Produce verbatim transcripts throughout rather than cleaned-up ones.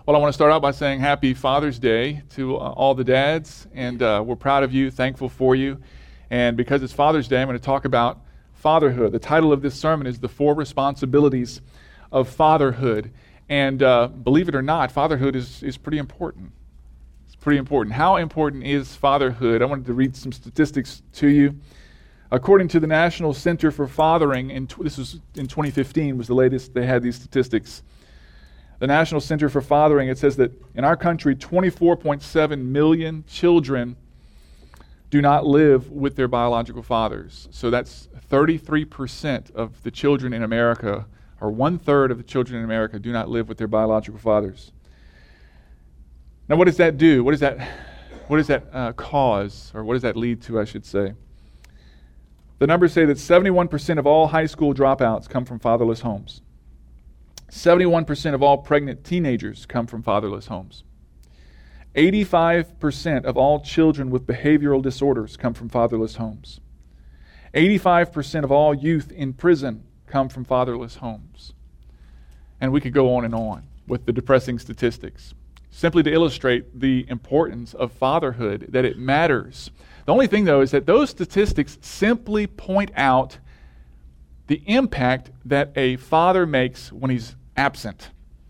Well, I want to start out by saying happy Father's Day to uh, all the dads, and uh, we're proud of you, thankful for you. And because it's Father's Day, I'm going to talk about fatherhood. The title of this sermon is The Four Responsibilities of Fatherhood. And uh, believe it or not, fatherhood is, is pretty important. It's pretty important. How important is fatherhood? I wanted to read some statistics to you. According to the National Center for Fathering, and this was in twenty fifteen was the latest they had these statistics. The National Center for Fathering, it says that in our country, twenty-four point seven million children do not live with their biological fathers. So that's thirty-three percent of the children in America, or one-third of the children in America, do not live with their biological fathers. Now, what does that do? What does that, what does that uh, cause, or what does that lead to, I should say? The numbers say that seventy-one percent of all high school dropouts come from fatherless homes. seventy-one percent of all pregnant teenagers come from fatherless homes. eighty-five percent of all children with behavioral disorders come from fatherless homes. eighty-five percent of all youth in prison come from fatherless homes. And we could go on and on with the depressing statistics, simply to illustrate the importance of fatherhood, that it matters. The only thing, though, is that those statistics simply point out the impact that a father makes when he's absent.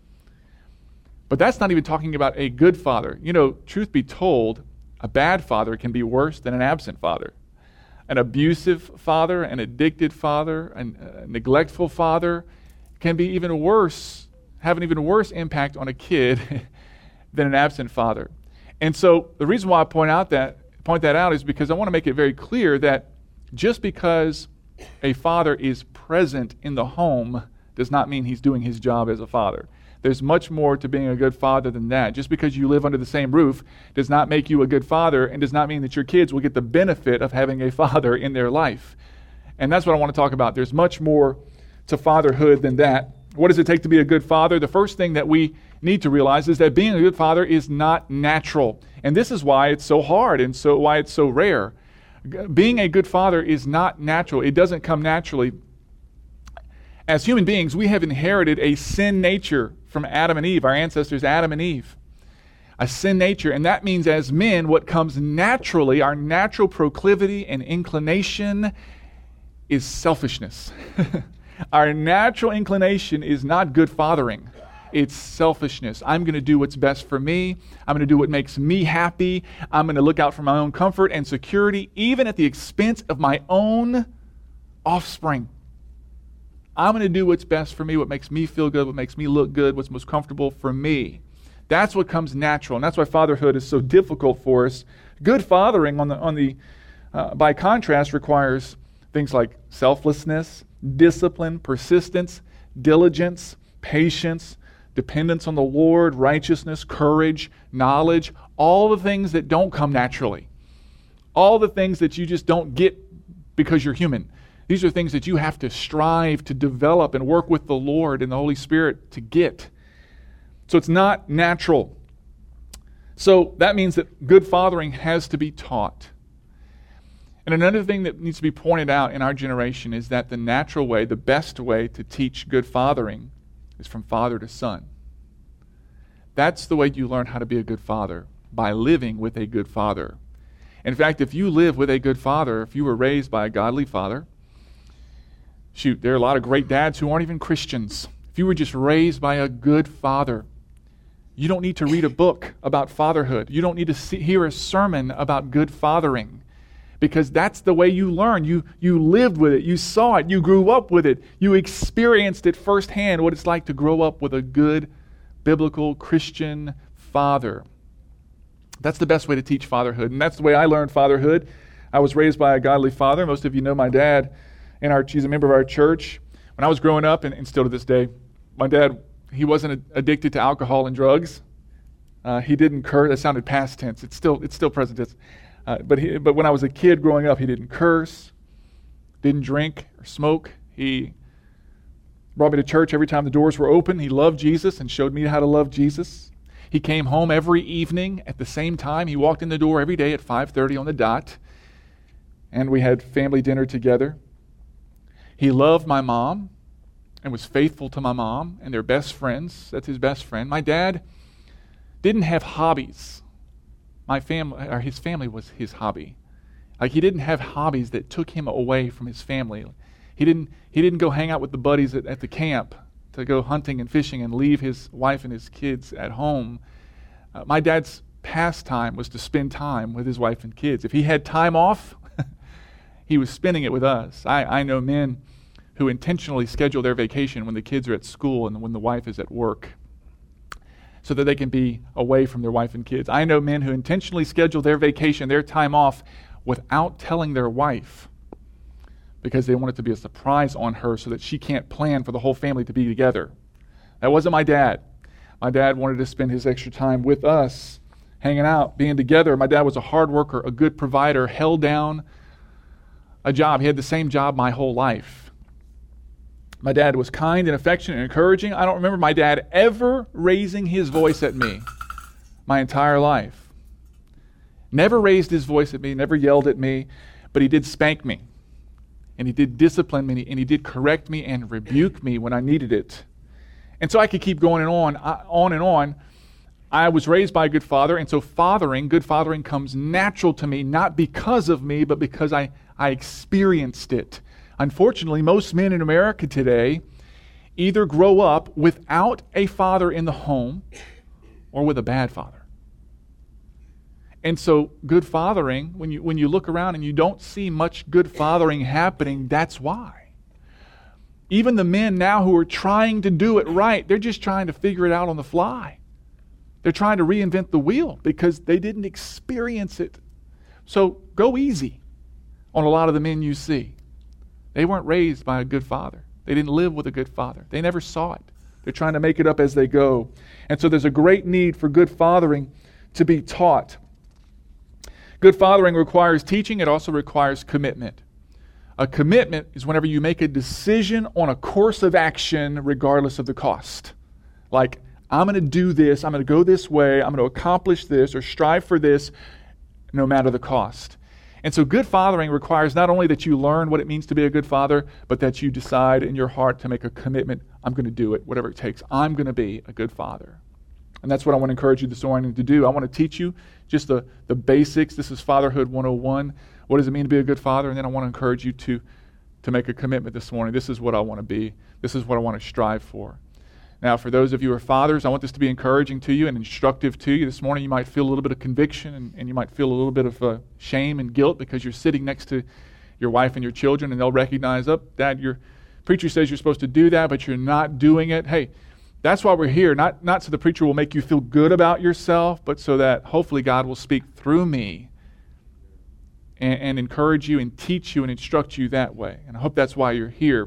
But that's not even talking about a good father. You know, truth be told, a bad father can be worse than an absent father. An abusive father, an addicted father, an, a neglectful father can be even worse, have an even worse impact on a kid than an absent father. And so the reason why I point out that point that out is because I want to make it very clear that just because a father is present in the home does not mean he's doing his job as a father. There's much more to being a good father than that. Just because you live under the same roof does not make you a good father, and does not mean that your kids will get the benefit of having a father in their life. And that's what I want to talk about. There's much more to fatherhood than that. What does it take to be a good father? The first thing that we need to realize is that being a good father is not natural. And this is why it's so hard and so why it's so rare. Being a good father is not natural. It doesn't come naturally. As human beings, we have inherited a sin nature from Adam and Eve, our ancestors Adam and Eve. A sin nature, and that means as men, what comes naturally, our natural proclivity and inclination is selfishness. Our natural inclination is not good fathering. It's selfishness. I'm going to do what's best for me. I'm going to do what makes me happy. I'm going to look out for my own comfort and security, even at the expense of my own offspring. I'm going to do what's best for me, what makes me feel good, what makes me look good, what's most comfortable for me. That's what comes natural, and that's why fatherhood is so difficult for us. Good fathering, on the on the uh, by contrast, requires things like selflessness, discipline, persistence, diligence, patience, dependence on the Lord, righteousness, courage, knowledge, all the things that don't come naturally. All the things that you just don't get because you're human. These are things that you have to strive to develop and work with the Lord and the Holy Spirit to get. So it's not natural. So that means that good fathering has to be taught. And another thing that needs to be pointed out in our generation is that the natural way, the best way to teach good fathering is from father to son. That's the way you learn how to be a good father, by living with a good father. In fact, if you live with a good father, if you were raised by a godly father, shoot, there are a lot of great dads who aren't even Christians. If you were just raised by a good father, you don't need to read a book about fatherhood. You don't need to see, hear a sermon about good fathering, because that's the way you learn. You, you lived with it. You saw it. You grew up with it. You experienced it firsthand, what it's like to grow up with a good, biblical, Christian father. That's the best way to teach fatherhood, and that's the way I learned fatherhood. I was raised by a godly father. Most of you know my dad. And our, he's a member of our church. When I was growing up, and, and still to this day, my dad, he wasn't a, addicted to alcohol and drugs. Uh, he didn't curse. That sounded past tense. It's still it's still present tense. Uh, but he, but when I was a kid growing up, he didn't curse, didn't drink or smoke. He brought me to church every time the doors were open. He loved Jesus and showed me how to love Jesus. He came home every evening at the same time. He walked in the door every day at five thirty on the dot, and we had family dinner together. He loved my mom and was faithful to my mom, and they're best friends. That's his best friend. My dad didn't have hobbies. My family, or his family was his hobby. Like he didn't have hobbies that took him away from his family. He didn't, he didn't go hang out with the buddies at, at the camp to go hunting and fishing and leave his wife and his kids at home. Uh, my dad's pastime was to spend time with his wife and kids. If he had time off, he was spending it with us. I, I know men who intentionally schedule their vacation when the kids are at school and when the wife is at work so that they can be away from their wife and kids. I know men who intentionally schedule their vacation, their time off, without telling their wife because they want it to be a surprise on her so that she can't plan for the whole family to be together. That wasn't my dad. My dad wanted to spend his extra time with us, hanging out, being together. My dad was a hard worker, a good provider, held down a job. He had the same job my whole life. My dad was kind and affectionate and encouraging. I don't remember my dad ever raising his voice at me my entire life. Never raised his voice at me, never yelled at me, but he did spank me. And he did discipline me, and he did correct me and rebuke me when I needed it. And so I could keep going and on, on and on. I was raised by a good father, and so fathering, good fathering comes natural to me, not because of me, but because I, I experienced it. Unfortunately, most men in America today either grow up without a father in the home or with a bad father. And so good fathering, when you when you look around and you don't see much good fathering happening, that's why. Even the men now who are trying to do it right, they're just trying to figure it out on the fly. They're trying to reinvent the wheel because they didn't experience it. So go easy on a lot of the men you see. They weren't raised by a good father. They didn't live with a good father. They never saw it. They're trying to make it up as they go. And so there's a great need for good fathering to be taught. Good fathering requires teaching. It also requires commitment. A commitment is whenever you make a decision on a course of action regardless of the cost. Like, I'm going to do this, I'm going to go this way, I'm going to accomplish this or strive for this no matter the cost. And so good fathering requires not only that you learn what it means to be a good father, but that you decide in your heart to make a commitment. I'm going to do it, whatever it takes. I'm going to be a good father. And that's what I want to encourage you this morning to do. I want to teach you just the, the basics. This is Fatherhood one oh one. What does it mean to be a good father? And then I want to encourage you to, to make a commitment this morning. This is what I want to be. This is what I want to strive for. Now, for those of you who are fathers, I want this to be encouraging to you and instructive to you. This morning you might feel a little bit of conviction and, and you might feel a little bit of uh, shame and guilt because you're sitting next to your wife and your children and they'll recognize, oh, Dad, your preacher says you're supposed to do that, but you're not doing it. Hey, that's why we're here. Not, not so the preacher will make you feel good about yourself, but so that hopefully God will speak through me and, and encourage you and teach you and instruct you that way. And I hope that's why you're here.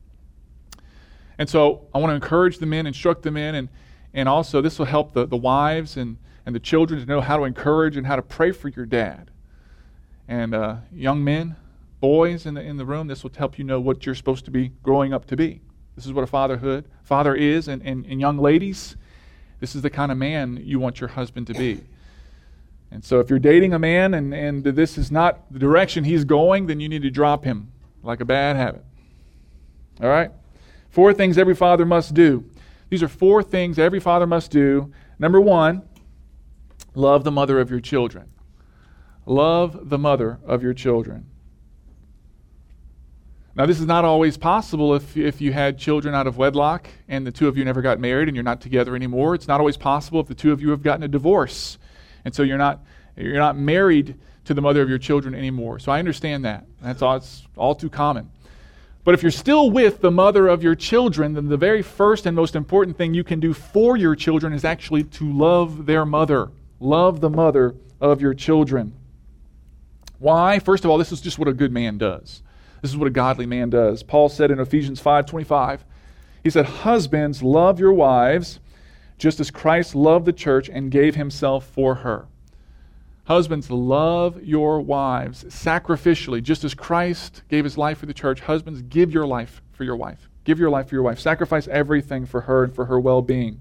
And so I want to encourage the men, instruct the men, and, and also this will help the, the wives and, and the children to know how to encourage and how to pray for your dad. And uh, young men, boys in the in the room, this will help you know what you're supposed to be growing up to be. This is what a fatherhood father is, and, and, and young ladies, this is the kind of man you want your husband to be. And so if you're dating a man and, and this is not the direction he's going, then you need to drop him like a bad habit. All right? Four things every father must do. These are four things every father must do. Number one, love the mother of your children. Love the mother of your children. Now, this is not always possible if, if you had children out of wedlock and the two of you never got married and you're not together anymore. It's not always possible if the two of you have gotten a divorce. And so you're not you're not married to the mother of your children anymore. So I understand that. That's all, it's all too common. But if you're still with the mother of your children, then the very first and most important thing you can do for your children is actually to love their mother. Love the mother of your children. Why? First of all, this is just what a good man does. This is what a godly man does. Paul said in Ephesians five twenty-five, he said, "Husbands, love your wives, just as Christ loved the church and gave himself for her." Husbands, love your wives sacrificially, just as Christ gave his life for the church. Husbands, give your life for your wife. Give your life for your wife. Sacrifice everything for her and for her well-being.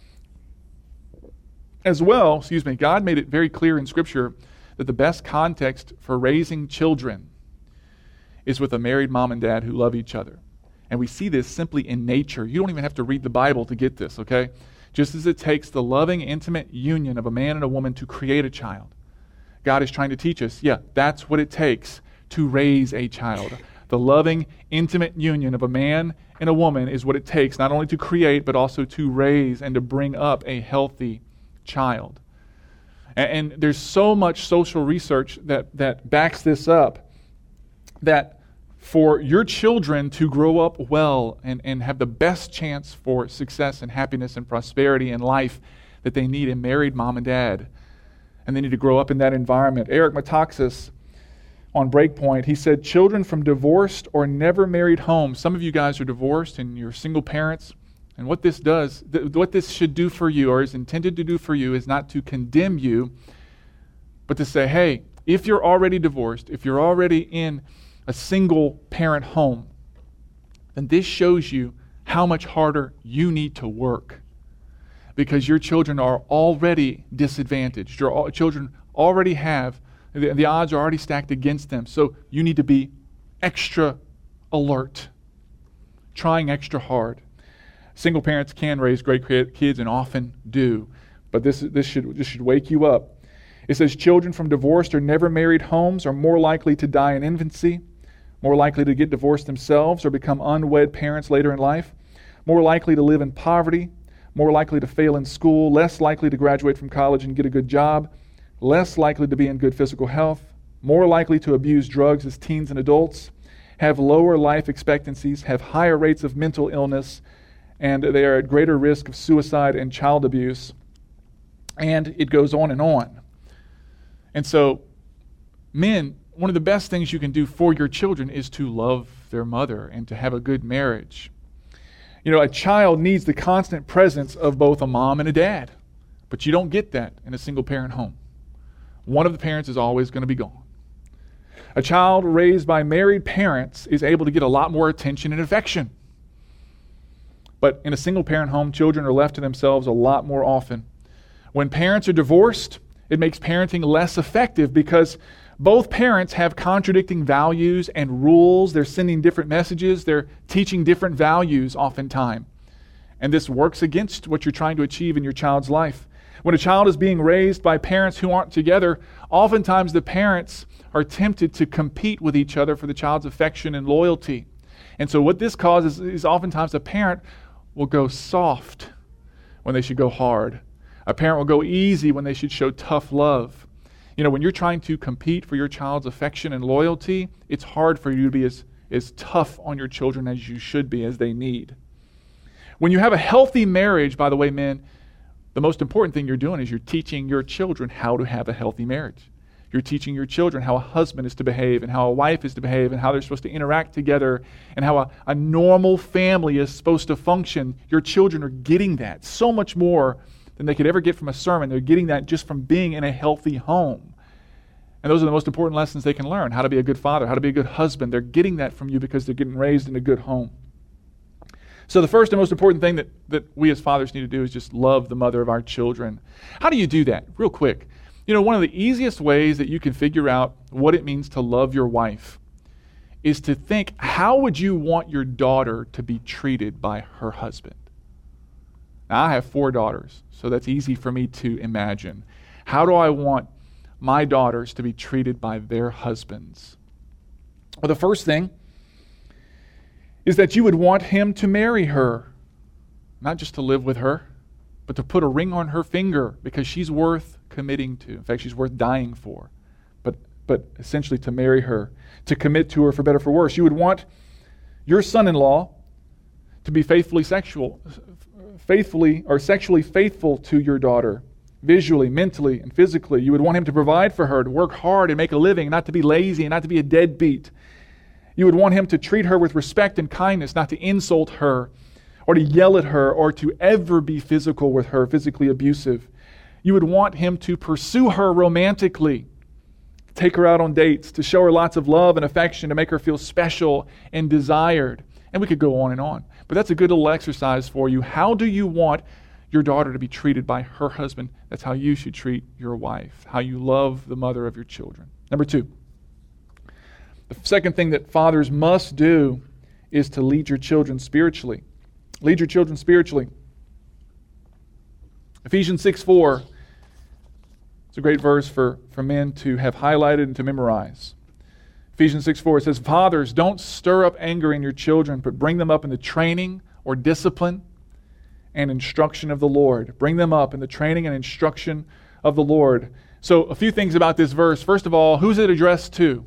As well, excuse me, God made it very clear in Scripture that the best context for raising children is with a married mom and dad who love each other. And we see this simply in nature. You don't even have to read the Bible to get this, okay? Just as it takes the loving, intimate union of a man and a woman to create a child, God is trying to teach us, yeah, that's what it takes to raise a child. The loving, intimate union of a man and a woman is what it takes not only to create, but also to raise and to bring up a healthy child. And, and there's so much social research that, that backs this up, that for your children to grow up well and, and have the best chance for success and happiness and prosperity in life, that they need a married mom and dad. And they need to grow up in that environment. Eric Metaxas, on Breakpoint, he said, children from divorced or never married homes. Some of you guys are divorced and you're single parents. And what this does, th- what this should do for you, or is intended to do for you, is not to condemn you, but to say, hey, if you're already divorced, if you're already in a single parent home, then this shows you how much harder you need to work, because your children are already disadvantaged. Your children already have The, the odds are already stacked against them. So you need to be extra alert, trying extra hard. Single parents can raise great kids and often do, but this, this, should, this should wake you up. It says children from divorced or never married homes are more likely to die in infancy, more likely to get divorced themselves or become unwed parents later in life, more likely to live in poverty, more likely to fail in school, less likely to graduate from college and get a good job, less likely to be in good physical health, more likely to abuse drugs as teens and adults, have lower life expectancies, have higher rates of mental illness, and they are at greater risk of suicide and child abuse. And it goes on and on. And so, men, one of the best things you can do for your children is to love their mother and to have a good marriage. You know, a child needs the constant presence of both a mom and a dad, but you don't get that in a single parent home. One of the parents is always going to be gone. A child raised by married parents is able to get a lot more attention and affection. But in a single parent home, children are left to themselves a lot more often. When parents are divorced, it makes parenting less effective because both parents have contradicting values and rules. They're sending different messages. They're teaching different values oftentimes. And this works against what you're trying to achieve in your child's life. When a child is being raised by parents who aren't together, oftentimes the parents are tempted to compete with each other for the child's affection and loyalty. And so what this causes is oftentimes a parent will go soft when they should go hard. A parent will go easy when they should show tough love. You know, when you're trying to compete for your child's affection and loyalty, it's hard for you to be as, as tough on your children as you should be, as they need. When you have a healthy marriage, by the way, men, the most important thing you're doing is you're teaching your children how to have a healthy marriage. You're teaching your children how a husband is to behave and how a wife is to behave and how they're supposed to interact together and how a, a normal family is supposed to function. Your children are getting that so much more than they could ever get from a sermon. They're getting that just from being in a healthy home. And those are the most important lessons they can learn. How to be a good father, how to be a good husband. They're getting that from you because they're getting raised in a good home. So the first and most important thing that, that we as fathers need to do is just love the mother of our children. How do you do that? Real quick. You know, one of the easiest ways that you can figure out what it means to love your wife is to think, how would you want your daughter to be treated by her husband? Now, I have four daughters, so that's easy for me to imagine. How do I want my daughters to be treated by their husbands? Well, the first thing is that you would want him to marry her, not just to live with her, but to put a ring on her finger because she's worth committing to. In fact, she's worth dying for. But but essentially to marry her, to commit to her for better or for worse. You would want your son-in-law to be faithfully sexual, faithfully or sexually faithful to your daughter, visually, mentally, and physically. You would want him to provide for her, to work hard and make a living, not to be lazy and not to be a deadbeat. You would want him to treat her with respect and kindness, not to insult her or to yell at her or to ever be physical with her, physically abusive. You would want him to pursue her romantically, take her out on dates, to show her lots of love and affection, to make her feel special and desired. And we could go on and on. But that's a good little exercise for you. How do you want your daughter to be treated by her husband? That's how you should treat your wife, how you love the mother of your children. Number two. The second thing that fathers must do is to lead your children spiritually. Lead your children spiritually. Ephesians six four. It's a great verse for, for men to have highlighted and to memorize. Ephesians six four, it says, "Fathers, don't stir up anger in your children, but bring them up in the training or discipline and instruction of the Lord." Bring them up in the training and instruction of the Lord. So a few things about this verse. First of all, who's it addressed to?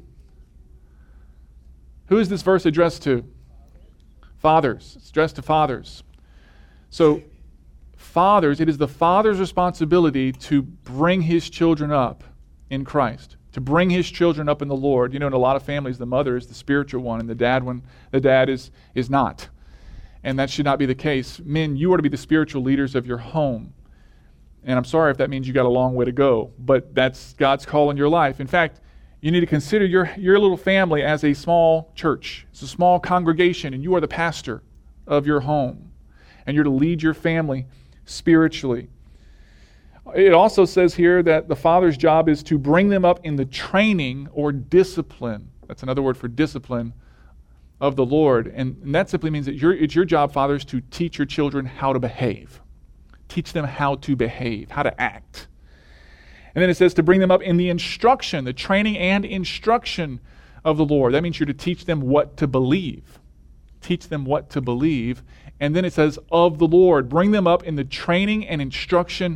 Who is this verse addressed to? Fathers. It's addressed to fathers. So fathers, it is the father's responsibility to bring his children up in Christ, to bring his children up in the Lord. You know, in a lot of families, the mother is the spiritual one, and the dad one, the dad is is not. And that should not be the case. Men, you are to be the spiritual leaders of your home. And I'm sorry if that means you got a long way to go, but that's God's call in your life. In fact, you need to consider your, your little family as a small church. It's a small congregation, and you are the pastor of your home. And you're to lead your family spiritually. It also says here that the father's job is to bring them up in the training or discipline. That's another word for discipline of the Lord. And, and that simply means that your, it's your job, fathers, to teach your children how to behave. Teach them how to behave, how to act. And then it says to bring them up in the instruction, the training and instruction of the Lord. That means you're to teach them what to believe. Teach them what to believe. And then it says of the Lord. Bring them up in the training and instruction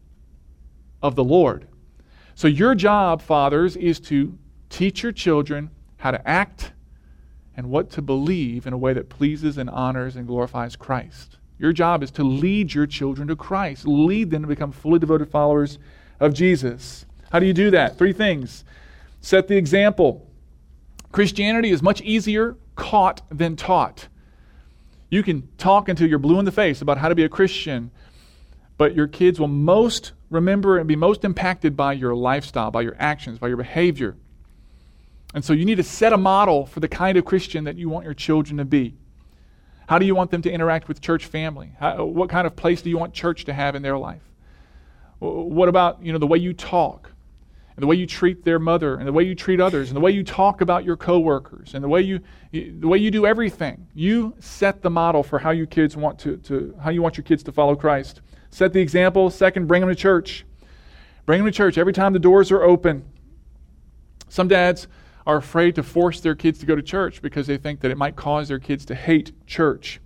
of the Lord. So your job, fathers, is to teach your children how to act and what to believe in a way that pleases and honors and glorifies Christ. Your job is to lead your children to Christ. Lead them to become fully devoted followers of Jesus. How do you do that? Three things. Set the example. Christianity is much easier caught than taught. You can talk until you're blue in the face about how to be a Christian, but your kids will most remember and be most impacted by your lifestyle, by your actions, by your behavior. And so you need to set a model for the kind of Christian that you want your children to be. How do you want them to interact with church family? How, what kind of place do you want church to have in their life? What about, you know, the way you talk, and the way you treat their mother, and the way you treat others, and the way you talk about your coworkers, and the way you the way you do everything? You set the model for how you kids want to, to how you want your kids to follow Christ. Set the example. Second, bring them to church. Bring them to church every time the doors are open. Some dads are afraid to force their kids to go to church because they think that it might cause their kids to hate church.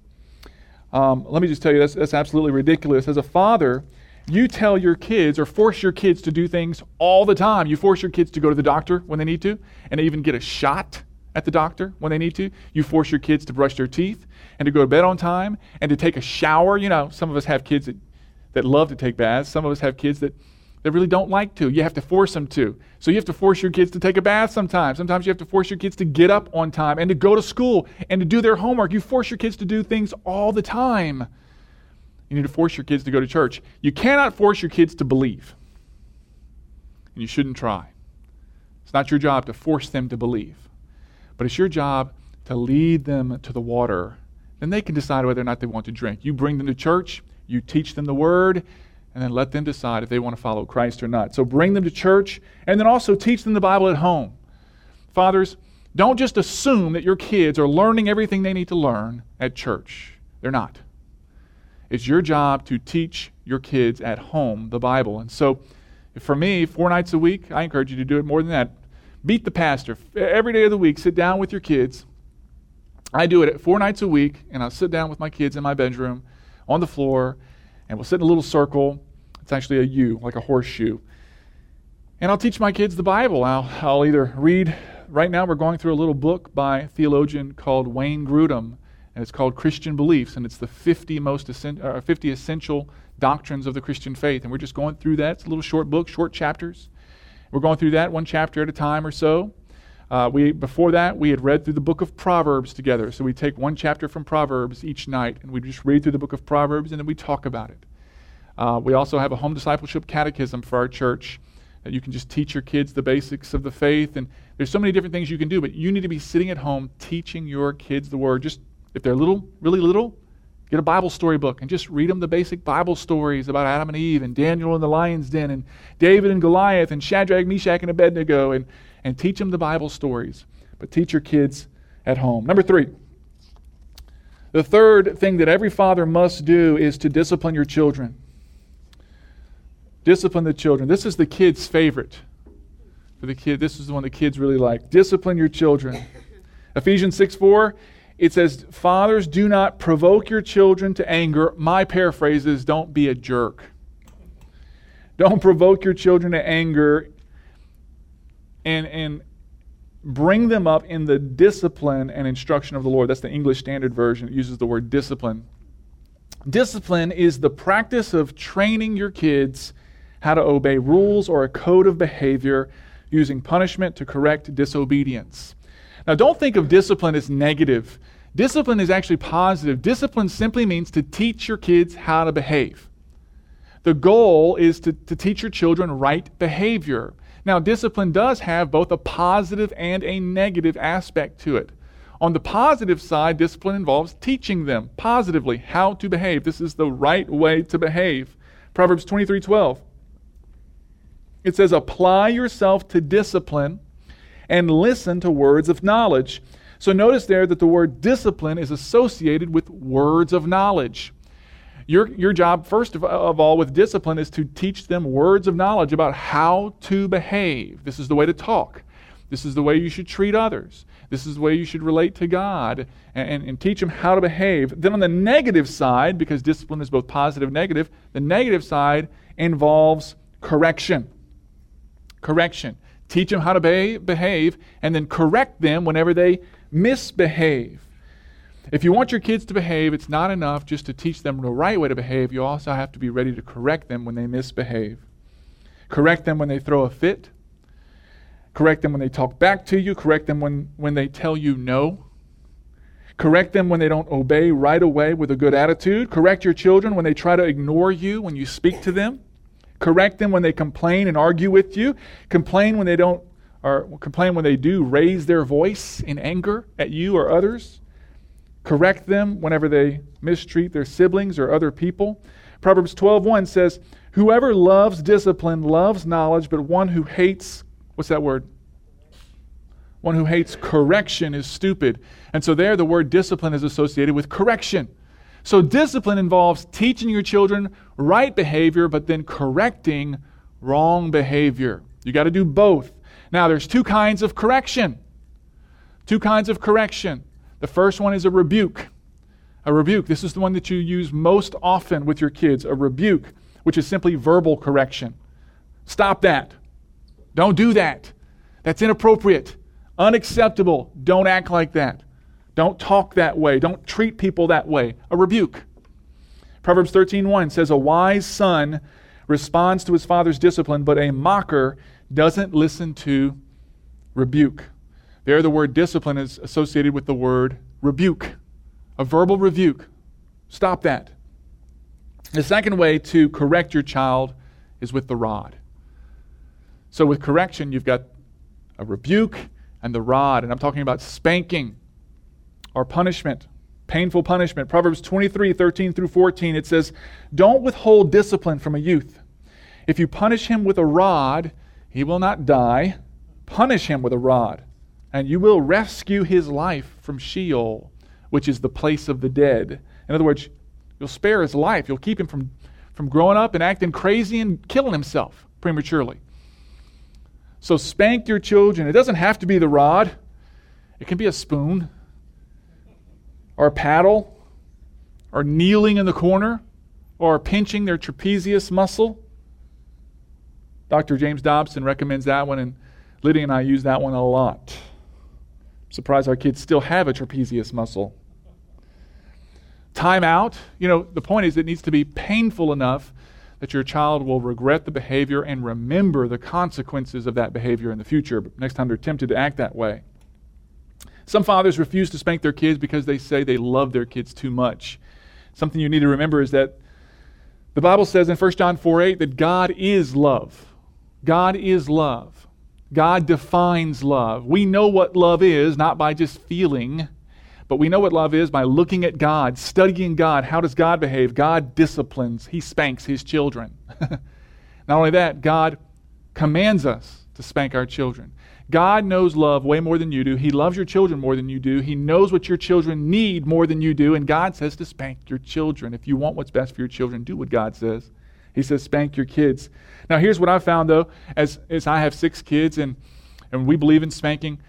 Um, let me just tell you, that's, that's absolutely ridiculous. As a father, you tell your kids or force your kids to do things all the time. You force your kids to go to the doctor when they need to, and even get a shot at the doctor when they need to. You force your kids to brush their teeth and to go to bed on time and to take a shower. You know, some of us have kids that, that love to take baths. Some of us have kids that They really don't like to. You have to force them to. So you have to force your kids to take a bath sometimes. Sometimes you have to force your kids to get up on time and to go to school and to do their homework. You force your kids to do things all the time. You need to force your kids to go to church. You cannot force your kids to believe. And you shouldn't try. It's not your job to force them to believe. But it's your job to lead them to the water. Then they can decide whether or not they want to drink. You bring them to church. You teach them the Word. And then let them decide if they want to follow Christ or not. So bring them to church, and then also teach them the Bible at home. Fathers, don't just assume that your kids are learning everything they need to learn at church. They're not. It's your job to teach your kids at home the Bible. And so for me, four nights a week, I encourage you to do it more than that. Beat the pastor. Every day of the week, sit down with your kids. I do it four nights a week, and I'll sit down with my kids in my bedroom on the floor, and we'll sit in a little circle. It's actually a U, like a horseshoe. And I'll teach my kids the Bible. I'll, I'll either read, right now we're going through a little book by a theologian called Wayne Grudem, and it's called Christian Beliefs, and it's the fifty most essen- uh, fifty essential doctrines of the Christian faith. And we're just going through that. It's a little short book, short chapters. We're going through that one chapter at a time or so. Uh, we Before that, we had read through the book of Proverbs together. So we take one chapter from Proverbs each night, and we just read through the book of Proverbs, and then we talk about it. Uh, we also have a home discipleship catechism for our church that you can just teach your kids the basics of the faith. And there's so many different things you can do, but you need to be sitting at home teaching your kids the Word. Just if they're little, really little, get a Bible story book and just read them the basic Bible stories about Adam and Eve and Daniel in the lion's den and David and Goliath and Shadrach, Meshach, and Abednego, and, and teach them the Bible stories. But teach your kids at home. Number three, the third thing that every father must do is to discipline your children. Discipline the children. This is the kid's favorite. For the kid, this is the one the kids really like. Discipline your children. Ephesians six four, it says, fathers, do not provoke your children to anger. My paraphrase is, don't be a jerk. Don't provoke your children to anger and, and bring them up in the discipline and instruction of the Lord. That's the English Standard Version. It uses the word discipline. Discipline is the practice of training your kids how to obey rules or a code of behavior using punishment to correct disobedience. Now, don't think of discipline as negative. Discipline is actually positive. Discipline simply means to teach your kids how to behave. The goal is to, to teach your children right behavior. Now, discipline does have both a positive and a negative aspect to it. On the positive side, discipline involves teaching them positively how to behave. This is the right way to behave. Proverbs twenty-three twelve. It says, apply yourself to discipline and listen to words of knowledge. So notice there that the word discipline is associated with words of knowledge. Your, your job, first of, of all, with discipline is to teach them words of knowledge about how to behave. This is the way to talk. This is the way you should treat others. This is the way you should relate to God, and, and, and teach them how to behave. Then on the negative side, because discipline is both positive and negative, the negative side involves correction. Correction. Teach them how to be- behave and then correct them whenever they misbehave. If you want your kids to behave, it's not enough just to teach them the right way to behave. You also have to be ready to correct them when they misbehave. Correct them when they throw a fit. Correct them when they talk back to you. Correct them when, when they tell you no. Correct them when they don't obey right away with a good attitude. Correct your children when they try to ignore you when you speak to them. Correct them when they complain and argue with you. Complain when they don't, or complain when they do raise their voice in anger at you or others. Correct them whenever they mistreat their siblings or other people. Proverbs twelve one says, whoever loves discipline loves knowledge, but one who hates, what's that word? One who hates correction is stupid. And so there the word discipline is associated with correction. So discipline involves teaching your children right behavior, but then correcting wrong behavior. You got to do both. Now, there's two kinds of correction. Two kinds of correction. The first one is a rebuke. A rebuke. This is the one that you use most often with your kids. A rebuke, which is simply verbal correction. Stop that. Don't do that. That's inappropriate. Unacceptable. Don't act like that. Don't talk that way. Don't treat people that way. A rebuke. Proverbs thirteen one says, a wise son responds to his father's discipline, but a mocker doesn't listen to rebuke. There the word discipline is associated with the word rebuke. A verbal rebuke. Stop that. The second way to correct your child is with the rod. So with correction, you've got a rebuke and the rod. And I'm talking about spanking or punishment, painful punishment. Proverbs twenty-three thirteen through fourteen, it says, don't withhold discipline from a youth. If you punish him with a rod, he will not die. Punish him with a rod, and you will rescue his life from Sheol, which is the place of the dead. In other words, you'll spare his life. You'll keep him from, from growing up and acting crazy and killing himself prematurely. So spank your children. It doesn't have to be the rod. It can be a spoon, or a paddle, or kneeling in the corner, or pinching their trapezius muscle. Doctor James Dobson recommends that one, and Lydia and I use that one a lot. I'm surprised our kids still have a trapezius muscle. Time out. You know, the point is it needs to be painful enough that your child will regret the behavior and remember the consequences of that behavior in the future next time they're tempted to act that way. Some fathers refuse to spank their kids because they say they love their kids too much. Something you need to remember is that the Bible says in First John four eight that God is love. God is love. God defines love. We know what love is, not by just feeling, but we know what love is by looking at God, studying God. How does God behave? God disciplines. He spanks His children. Not only that, God commands us to spank our children. God knows love way more than you do. He loves your children more than you do. He knows what your children need more than you do. And God says to spank your children. If you want what's best for your children, do what God says. He says, spank your kids. Now, here's what I found, though, as, as I have six kids and, and we believe in spanking.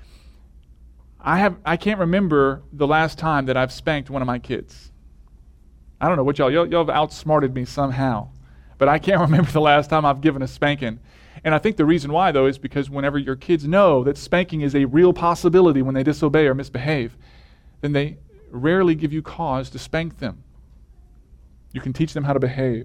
I have I can't remember the last time that I've spanked one of my kids. I don't know what y'all, y'all, y'all have outsmarted me somehow, but I can't remember the last time I've given a spanking. And I think the reason why, though, is because whenever your kids know that spanking is a real possibility when they disobey or misbehave, then they rarely give you cause to spank them. You can teach them how to behave.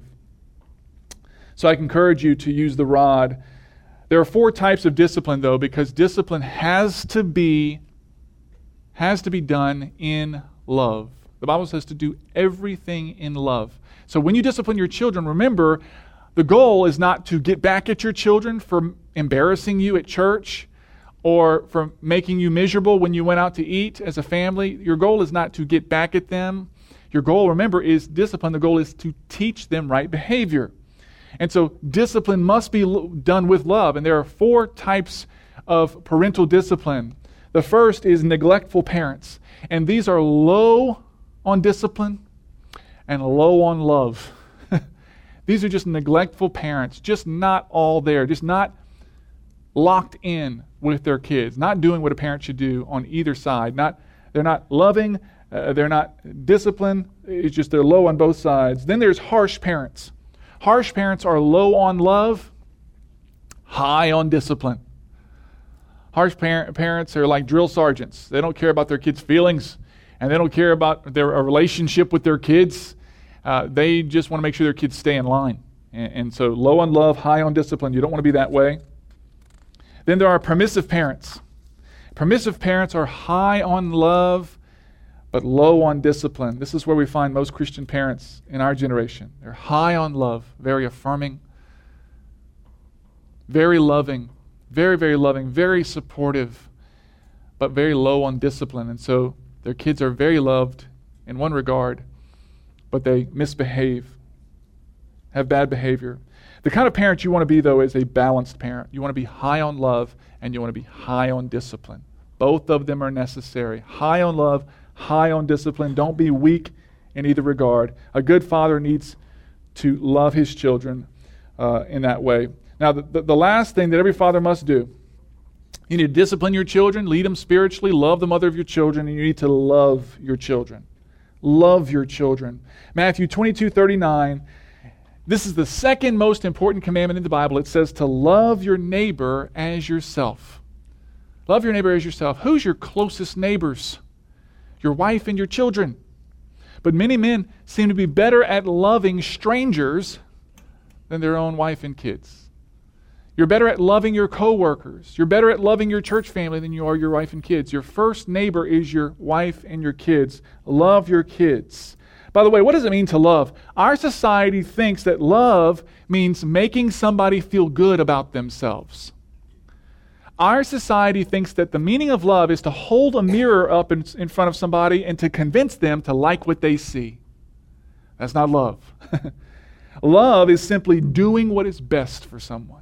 So I encourage you to use the rod. There are four types of discipline, though, because discipline has to be has to be done in love. The Bible says to do everything in love. So when you discipline your children, remember, the goal is not to get back at your children for embarrassing you at church or for making you miserable when you went out to eat as a family. Your goal is not to get back at them. Your goal, remember, is discipline. The goal is to teach them right behavior. And so discipline must be done with love. And there are four types of parental discipline. The first is neglectful parents. And these are low on discipline and low on love. These are just neglectful parents, just not all there, just not locked in with their kids, not doing what a parent should do on either side. Not, they're not loving, uh, they're not disciplined, it's just they're low on both sides. Then there's harsh parents. Harsh parents are low on love, high on discipline. Harsh parent, parents are like drill sergeants. They don't care about their kids' feelings, and they don't care about their a relationship with their kids. Uh, they just want to make sure their kids stay in line. And, and so low on love, high on discipline. You don't want to be that way. Then there are permissive parents. Permissive parents are high on love, but low on discipline. This is where we find most Christian parents in our generation. They're high on love, very affirming, very loving, very, very loving, very supportive, but very low on discipline. And so their kids are very loved in one regard, but they misbehave, have bad behavior. The kind of parent you want to be, though, is a balanced parent. You want to be high on love, and you want to be high on discipline. Both of them are necessary. High on love, high on discipline. Don't be weak in either regard. A good father needs to love his children uh, in that way. Now, the, the, the last thing that every father must do, you need to discipline your children, lead them spiritually, love the mother of your children, and you need to love your children. Love your children. Matthew twenty-two thirty-nine, this is the second most important commandment in the Bible. It says to love your neighbor as yourself. Love your neighbor as yourself. Who's your closest neighbors? Your wife and your children. But many men seem to be better at loving strangers than their own wife and kids. You're better at loving your coworkers. You're better at loving your church family than you are your wife and kids. Your first neighbor is your wife and your kids. Love your kids. By the way, what does it mean to love? Our society thinks that love means making somebody feel good about themselves. Our society thinks that the meaning of love is to hold a mirror up in, in front of somebody and to convince them to like what they see. That's not love. Love is simply doing what is best for someone.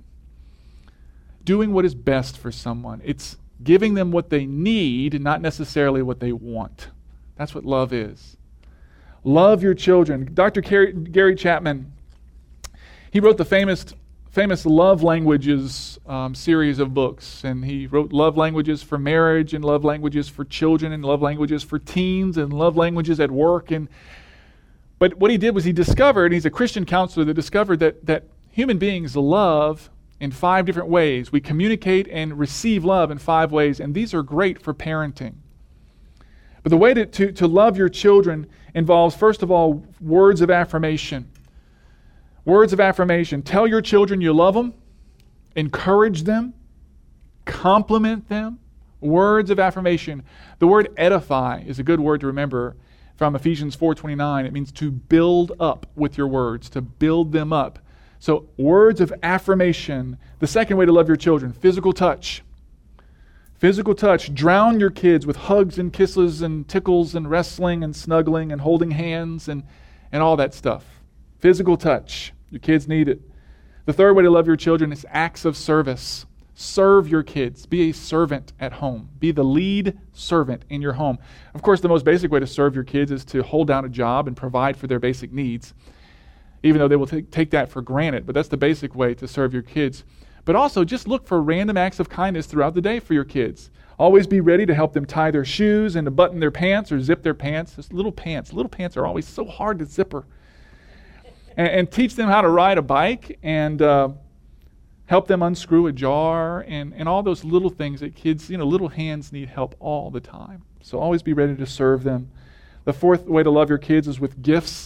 Doing what is best for someone. It's giving them what they need, not necessarily what they want. That's what love is. Love your children. Doctor Gary, Gary Chapman, he wrote the famous famous Love Languages um, series of books. And he wrote love languages for marriage and love languages for children and love languages for teens and love languages at work. And But what he did was he discovered, he's a Christian counselor that discovered that, that human beings love in five different ways. We communicate and receive love in five ways, and these are great for parenting. But the way to, to, to love your children involves, first of all, words of affirmation. Words of affirmation. Tell your children you love them. Encourage them. Compliment them. Words of affirmation. The word edify is a good word to remember from Ephesians four twenty-nine. It means to build up with your words, to build them up. So words of affirmation. The second way to love your children, physical touch. Physical touch. Drown your kids with hugs and kisses and tickles and wrestling and snuggling and holding hands and, and all that stuff. Physical touch. Your kids need it. The third way to love your children is acts of service. Serve your kids. Be a servant at home. Be the lead servant in your home. Of course, the most basic way to serve your kids is to hold down a job and provide for their basic needs. even though they will t- take that for granted. But that's the basic way to serve your kids. But also, just look for random acts of kindness throughout the day for your kids. Always be ready to help them tie their shoes and to button their pants or zip their pants. Just little pants. Little pants are always so hard to zipper. And, and teach them how to ride a bike and uh, help them unscrew a jar and, and all those little things that kids, you know, little hands need help all the time. So always be ready to serve them. The fourth way to love your kids is with gifts.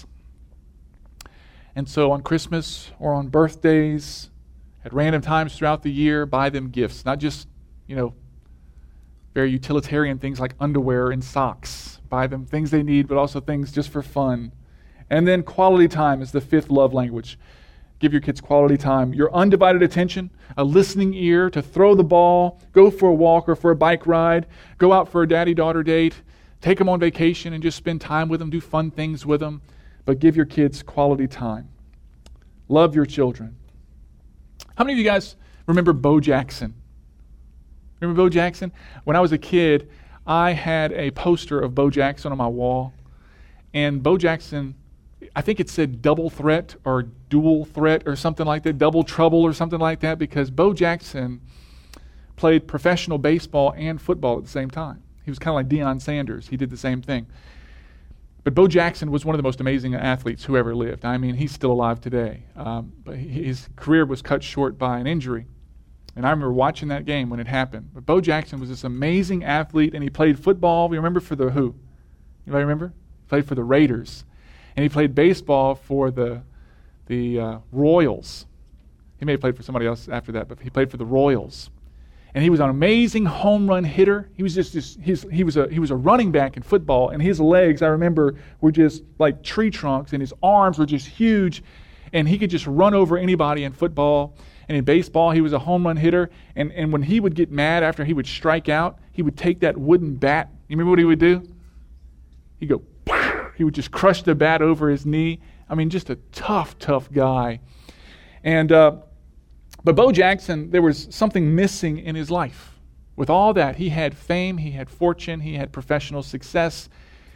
And so on Christmas or on birthdays, at random times throughout the year, buy them gifts. Not just, you know, very utilitarian things like underwear and socks. Buy them things they need, but also things just for fun. And then quality time is the fifth love language. Give your kids quality time. Your undivided attention, a listening ear to throw the ball, go for a walk or for a bike ride, go out for a daddy-daughter date, take them on vacation and just spend time with them, do fun things with them. But give your kids quality time. Love your children. How many of you guys remember Bo Jackson? Remember Bo Jackson? When I was a kid, I had a poster of Bo Jackson on my wall. And Bo Jackson, I think it said double threat or dual threat or something like that, double trouble or something like that, because Bo Jackson played professional baseball and football at the same time. He was kind of like Deion Sanders. He did the same thing. But Bo Jackson was one of the most amazing athletes who ever lived. I mean, he's still alive today. Um, but his career was cut short by an injury. And I remember watching that game when it happened. But Bo Jackson was this amazing athlete, and he played football. We remember for the who? Anybody remember? He played for the Raiders. And he played baseball for the the uh, Royals. He may have played for somebody else after that, but he played for the Royals. And he was an amazing home run hitter. He was just, just his, he was a he was a running back in football, and his legs, I remember, were just like tree trunks, and his arms were just huge, and he could just run over anybody in football. And in baseball, he was a home run hitter. And, and when he would get mad after he would strike out, he would take that wooden bat. You remember what he would do? He'd go, he would just crush the bat over his knee. I mean, just a tough, tough guy. And uh, but Bo Jackson, there was something missing in his life. With all that, he had fame, he had fortune, he had professional success,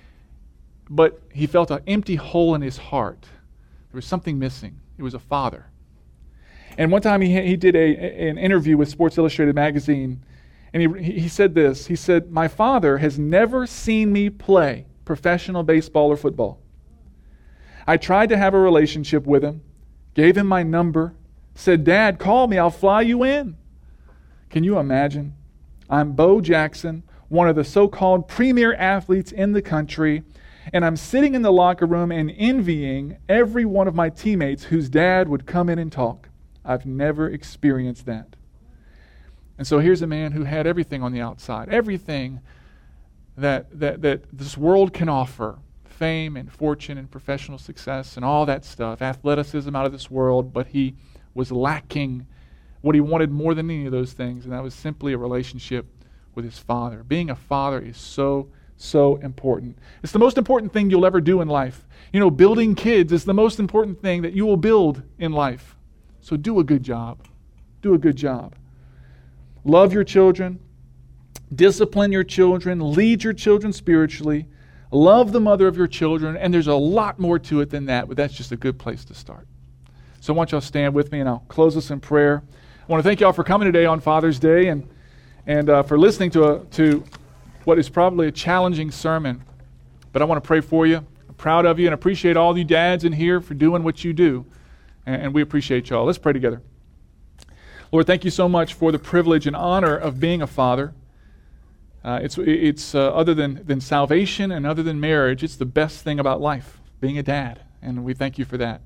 but he felt an empty hole in his heart. There was something missing. It was a father. And one time he he did a, an interview with Sports Illustrated magazine, and he he said this. He said, "My father has never seen me play professional baseball or football. I tried to have a relationship with him, gave him my number, said, 'Dad, call me, I'll fly you in.' Can you imagine? I'm Bo Jackson, one of the so-called premier athletes in the country, and I'm sitting in the locker room and envying every one of my teammates whose dad would come in and talk. I've never experienced that." And so here's a man who had everything on the outside, everything that, that, that this world can offer, fame and fortune and professional success and all that stuff, athleticism out of this world, but he was lacking what he wanted more than any of those things, and that was simply a relationship with his father. Being a father is so, so important. It's the most important thing you'll ever do in life. You know, building kids is the most important thing that you will build in life. So do a good job. Do a good job. Love your children. Discipline your children. Lead your children spiritually. Love the mother of your children. And there's a lot more to it than that, but that's just a good place to start. So I want y'all to stand with me, and I'll close us in prayer. I want to thank y'all for coming today on Father's Day and and uh, for listening to a, to what is probably a challenging sermon. But I want to pray for you. I'm proud of you and appreciate all you dads in here for doing what you do. And we appreciate y'all. Let's pray together. Lord, thank you so much for the privilege and honor of being a father. Uh, it's it's uh, other than, than salvation and other than marriage, it's the best thing about life, being a dad. And we thank you for that.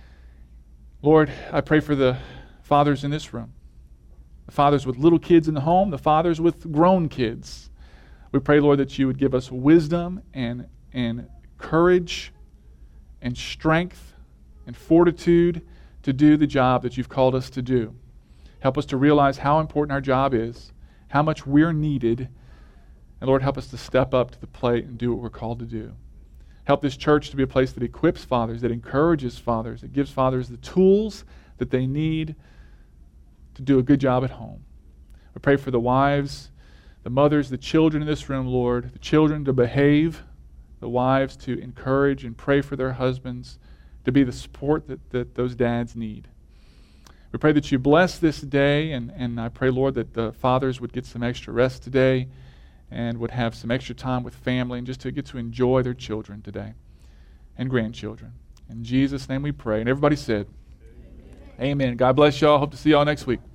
Lord, I pray for the fathers in this room, the fathers with little kids in the home, the fathers with grown kids. We pray, Lord, that you would give us wisdom and, and courage and strength and fortitude to do the job that you've called us to do. Help us to realize how important our job is, how much we're needed, and Lord, help us to step up to the plate and do what we're called to do. Help this church to be a place that equips fathers, that encourages fathers, that gives fathers the tools that they need to do a good job at home. We pray for the wives, the mothers, the children in this room, Lord, the children to behave, the wives to encourage and pray for their husbands, to be the support that, that those dads need. We pray that you bless this day, and, and I pray, Lord, that the fathers would get some extra rest today and would have some extra time with family and just to get to enjoy their children today and grandchildren. In Jesus' name we pray. And everybody said, Amen. Amen. God bless y'all. Hope to see y'all next week.